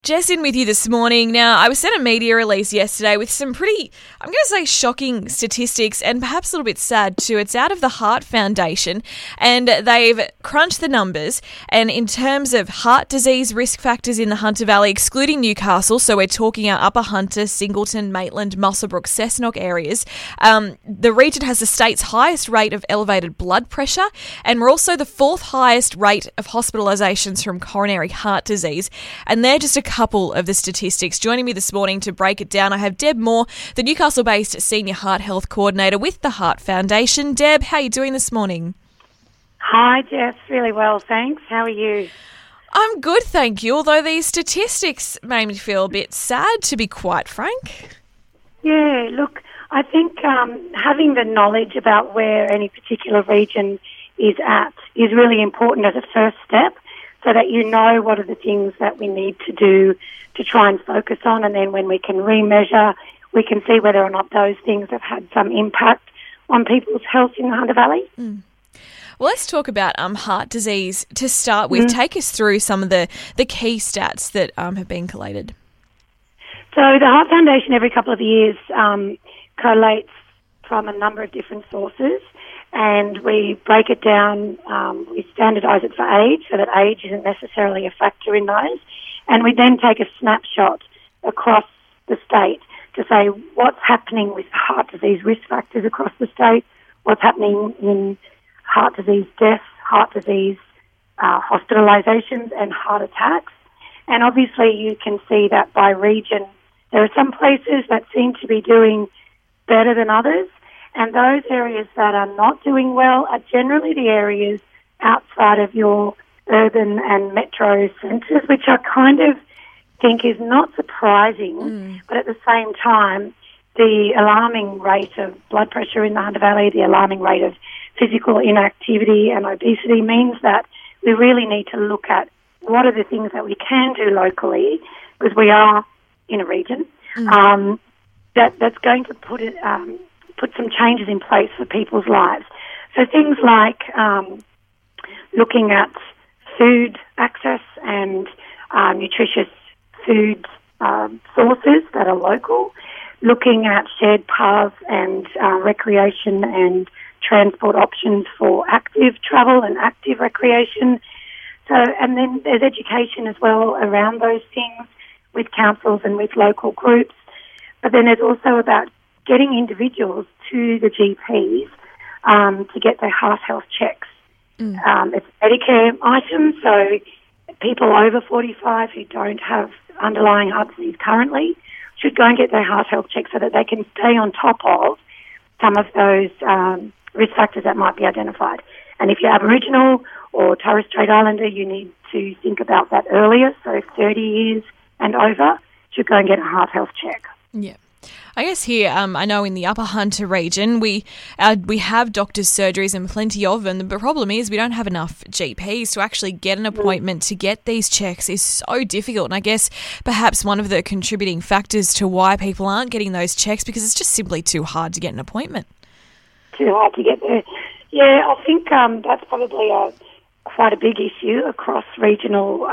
Jess in with you this morning. Now, I was sent a media release yesterday with some pretty, I'm going to say, shocking statistics and perhaps a little bit sad too. It's out of the Heart Foundation and they've crunched the numbers. And in terms of heart disease risk factors in the Hunter Valley, excluding Newcastle, so we're talking our Upper Hunter, Singleton, Maitland, Muswellbrook, Cessnock areas, the region has the state's highest rate of elevated blood pressure, and we're also the fourth highest rate of hospitalisations from coronary heart disease. And they're just a couple of the statistics. Joining me this morning to break it down, I have Deb Moore, the Newcastle-based Senior Heart Health Coordinator with the Heart Foundation. Deb, how are you doing this morning? Hi, Jess. Really well, thanks. How are you? I'm good, thank you, although these statistics made me feel a bit sad, to be quite frank. Yeah, look, I think having the knowledge about where any particular region is at is really important as a first step, so that you know what are the things that we need to do to try and focus on, and then when we can remeasure, we can see whether or not those things have had some impact on people's health in the Hunter Valley. Well, let's talk about heart disease to start with. Take us through some of the key stats that have been collated. So the Heart Foundation every couple of years collates from a number of different sources, and we break it down, we standardise it for age, so that age isn't necessarily a factor in those. And we then take a snapshot across the state to say what's happening with heart disease risk factors across the state, what's happening in heart disease deaths, heart disease hospitalisations and heart attacks. And obviously you can see that by region, there are some places that seem to be doing better than others. And those areas that are not doing well are generally the areas outside of your urban and metro centres, which I kind of think is not surprising, but at the same time, the alarming rate of blood pressure in the Hunter Valley, the alarming rate of physical inactivity and obesity means that we really need to look at what are the things that we can do locally, because we are in a region that's going to put some changes in place for people's lives. So things like looking at food access and nutritious food sources that are local, looking at shared paths and recreation and transport options for active travel and active recreation. So, and then there's education as well around those things with councils and with local groups. But then there's also about getting individuals to the GPs to get their heart health checks. It's a Medicare item, so people over 45 who don't have underlying heart disease currently should go and get their heart health checks so that they can stay on top of some of those risk factors that might be identified. And if you're Aboriginal or Torres Strait Islander, you need to think about that earlier. So 30 years and over should go and get a heart health check. Yeah. I guess here, I know in the Upper Hunter region, we have doctors' surgeries and plenty of them. The problem is we don't have enough GPs to actually get an appointment to get these checks is so difficult. And I guess perhaps one of the contributing factors to why people aren't getting those checks because it's just simply too hard to get an appointment. Too hard to get there. Yeah, I think that's probably quite a big issue across regional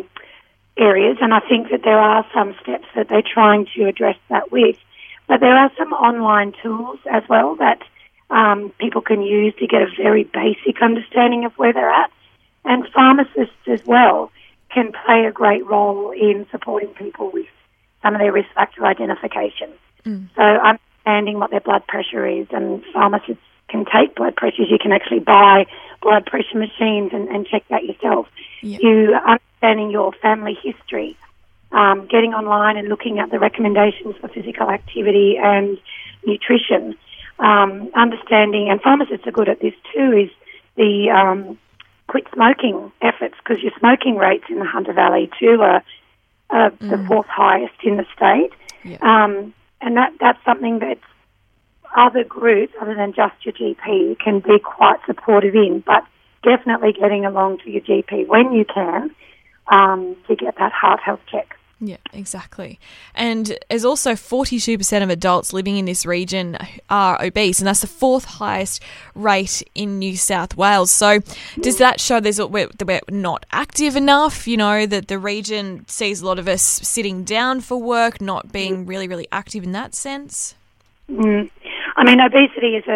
areas, and I think that there are some steps that they're trying to address that with. But there are some online tools as well that people can use to get a very basic understanding of where they're at. And pharmacists as well can play a great role in supporting people with some of their risk factor identification. So understanding what their blood pressure is, and pharmacists can take blood pressures. You can actually buy blood pressure machines and check that yourself. Yep. You understanding your family history, getting online and looking at the recommendations for physical activity and nutrition, understanding, and pharmacists are good at this too, is the quit smoking efforts, because your smoking rates in the Hunter Valley too are the fourth highest in the state. Yep. And that's something that other groups, other than just your GP, can be quite supportive in, but definitely getting along to your GP when you can to get that heart health check. Yeah, exactly. And there's also 42% of adults living in this region are obese, and that's the fourth highest rate in New South Wales. So does that show that we're not active enough, that the region sees a lot of us sitting down for work, not being really, really active in that sense? I mean, obesity is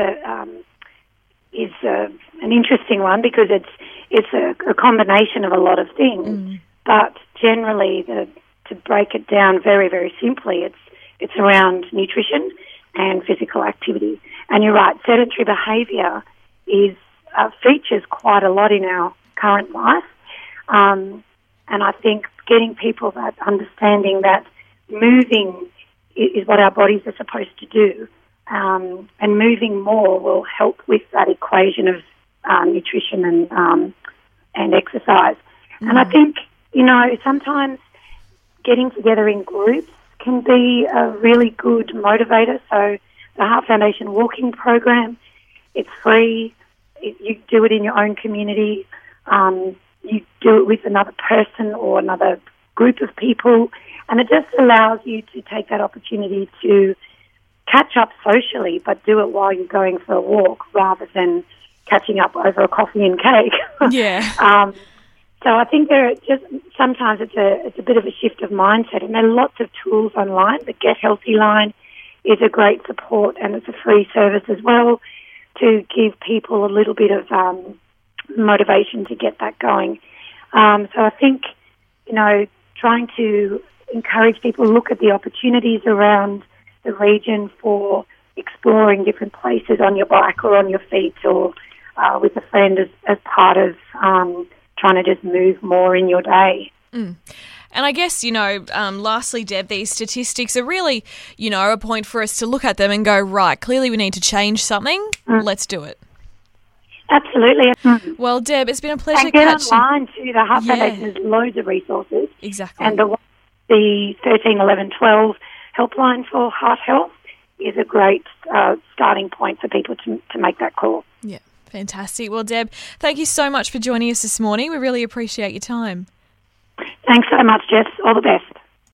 an interesting one because it's a combination of a lot of things, but generally to break it down very, very simply, it's around nutrition and physical activity. And you're right, sedentary behaviour features quite a lot in our current life. And I think getting people that understanding that moving is what our bodies are supposed to do, and moving more will help with that equation of nutrition and exercise. And I think, sometimes getting together in groups can be a really good motivator. So the Heart Foundation walking program, it's free. You do it in your own community. You do it with another person or another group of people, and it just allows you to take that opportunity to catch up socially, but do it while you're going for a walk rather than catching up over a coffee and cake. Yeah. So I think sometimes it's a bit of a shift of mindset, and there are lots of tools online. The Get Healthy line is a great support, and it's a free service as well to give people a little bit of motivation to get that going. So I think, trying to encourage people to look at the opportunities around the region for exploring different places on your bike or on your feet or with a friend as part of trying to just move more in your day. And I guess, lastly, Deb, these statistics are really, a point for us to look at them and go, right, clearly we need to change something. Let's do it. Absolutely. Well, Deb, it's been a pleasure catching. And catching. get online too. The Heart Foundation has loads of resources. Exactly. And the 13 11 12 helpline for heart health is a great starting point for people to make that call. Yeah, fantastic. Well, Deb, thank you so much for joining us this morning. We really appreciate your time. Thanks so much, Jess. All the best.